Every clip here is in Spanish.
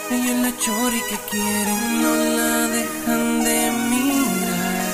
Ella es la chori que quieren, no la dejan de mirar.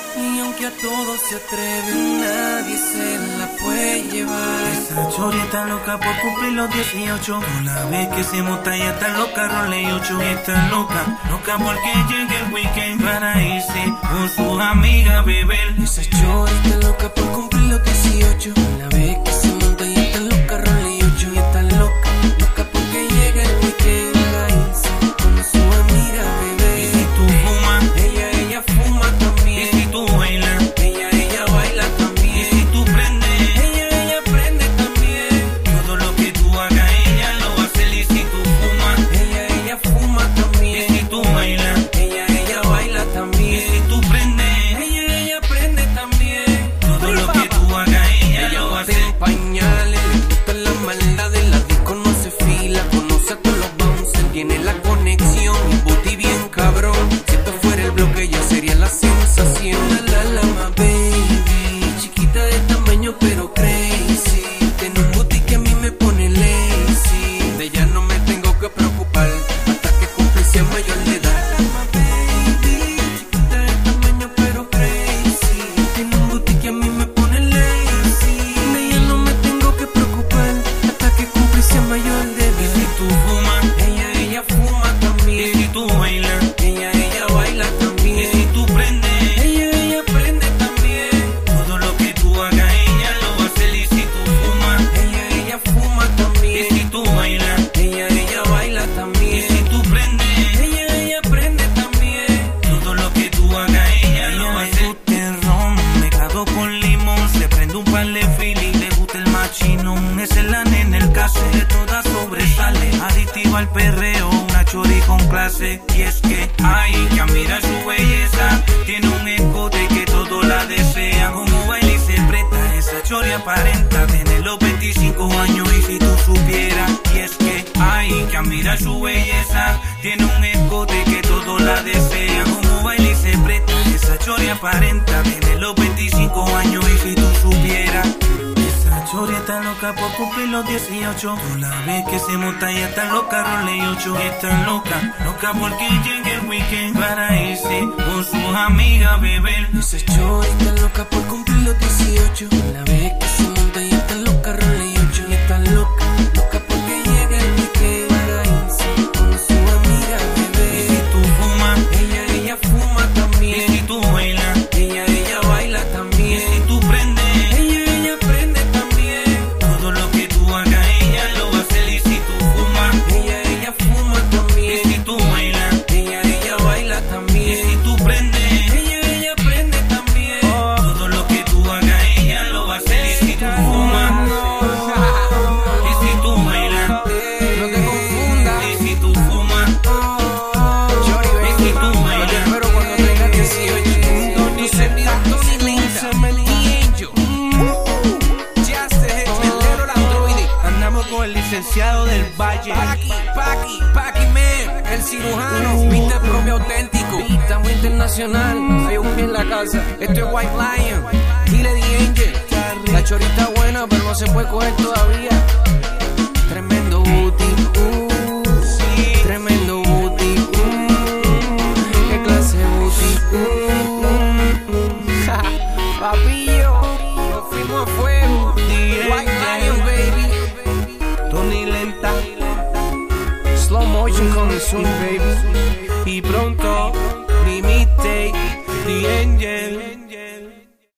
Y aunque a todos se atreven, nadie se la puede llevar. Esa chori está loca por cumplir los 18. Tú la ves que se monta y está loca, role 8. Está loca, loca porque llegue el weekend para irse con sus amigas a beber. Esa chori está loca por cumplir los 18. La ves que se monta y está loca, role 8. Y está loca, loca porque llega el weekend para irse con su amiga a beber. Y si tú fumas, ella fuma también. y si tú bailas, ella baila también. y si tú prendes, Ella prende también. todo lo que tú hagas ella lo va a hacer. Y si tú fumas, Ella fuma y también. si tú bailas, Ella baila y también. si tú prendes, Ella prende también. todo lo que tú hagas ella lo va a hacer. En pañales, le gustan las maldades, la disco no se fila, conoce a todos los bouncers, tiene la conexión, un booty bien cabrón. Si esto fuera el bloque ya sería la sensación. La my baby, chiquita de tamaño pero crazy, tiene un booty que a mí me pone lazy. De ella no me tengo que preocupar hasta que cumple sea mayor de edad. My baby, chiquita de tamaño pero crazy, tiene un booty que a mí me pone lazy. De ella no me tengo que preocupar hasta que cumple sea mayor de Y si edad. tú fumas, Ella fuma y también. si tú bailas, Ella baila y también. si tú prendes, Ella prende también. todo lo que tú hagas ella lo va a hacer. Y si tú fumas, Ella fuma y también. si tú bailas, Ella baila y también. si tú prendes, Ella prende también. todo lo que tú hagas ella lo va a hacer. Le gusta el ron mezclado con limón, se prende un par de fili, le gusta el machinón. Esa es la nena, el caso de todas sobresale, adictiva al perreo, una chori con clase. Y es que hay que admirar su belleza, tiene un escote que todos la desean. Como baila y se presta, esa chori aparenta tener los 25 años. Y si tú supieras, y es que hay que admirar su belleza, tiene un escote que todos la desean. Como baila y se presta, esa chori aparenta tener los 25 años. Y si tú supieras, esa chori está loca por cumplir los 18. Tú la ves que se monta y está loca, role 8. Está loca, loca porque llega el weekend para irse con sus amigas a beber. Esa chori está loca por cumplir los 18. La vez que se monta y está loca, role 8. Y está loca, loca porque llega el weekend para irse con su amiga a Y beber. si tú fumas, Ella fuma y también. si tú bailas, Ella baila y también. si tú prendes, Ella prende también. todo lo que tú hagas ella lo va a hacer. Y si tú fumas, Ella fuma y también. si tú bailas, Ella baila y también. si tú prendes, Ella prende también. todo lo que tú hagas ella lo va a hacer. Y si tú fumas, y si tú bailas, No te confundas. y si tú fumas, Chori, y si tú bailas, pero cuando tengas 18, tú serás Tony Linda, Angel. Ya se el melero, el androide. Andamos con el licenciado del Valle. Paki Man, el cirujano, viste propio auténtico. Estamos internacional, hay un pie en la casa. Esto es White Lion, dile The Angel. La chorita buena, pero no se puede coger todavía. Tremendo booty, tremendo booty, qué clase de booty, papillo, nos fuimos a fuego. White Lion, baby. Tony Lenta. Slow motion coming soon, baby. Y pronto, Limite. The